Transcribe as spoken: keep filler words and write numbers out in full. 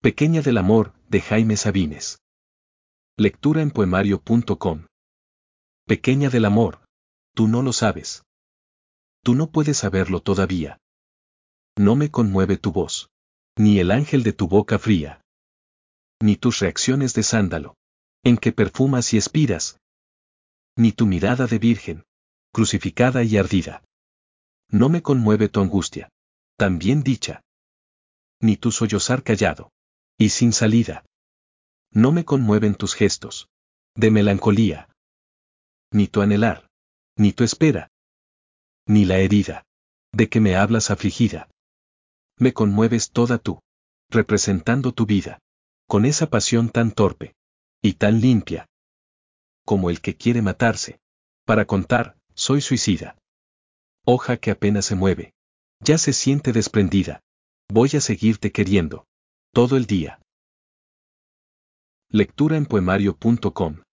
Pequeña del amor, de Jaime Sabines. Lectura en poemario punto com. Pequeña del amor, tú no lo sabes. Tú no puedes saberlo todavía. No me conmueve tu voz, ni el ángel de tu boca fría, ni tus reacciones de sándalo, en que perfumas y expiras, ni tu mirada de virgen, crucificada y ardida. No me conmueve tu angustia, tan bien dicha, ni tu sollozar callado, y sin salida. No me conmueven tus gestos, de melancolía, ni tu anhelar, ni tu espera, ni la herida, de que me hablas afligida. Me conmueves toda tú, representando tu vida, con esa pasión tan torpe, y tan limpia, como el que quiere matarse, para contar, soy suicida. Hoja que apenas se mueve, ya se siente desprendida, voy a seguirte queriendo, todo el día. Lectura en poemario punto com.